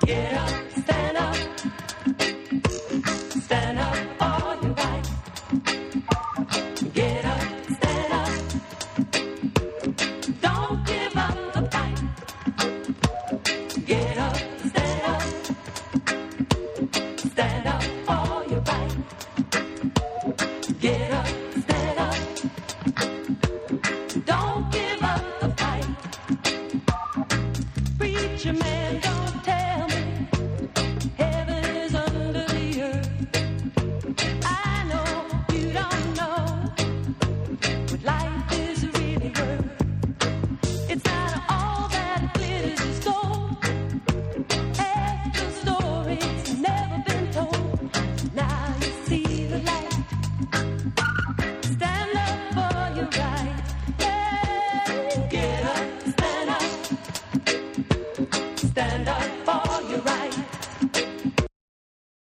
Get up, stand up. Stand up for your right. Get up, stand up. Don't give up the fight. Get up, stand up. Stand up for your right. Get up, stand up. Don't give up the fight. Preacher man, don't tell me heaven is under the earth. I know you don't know what life is really worth. It's not all that glitters is gold. Half the story's never been told. Now you see the light. Stand up for your right. Hey, get up, stand up. Stand up for your right.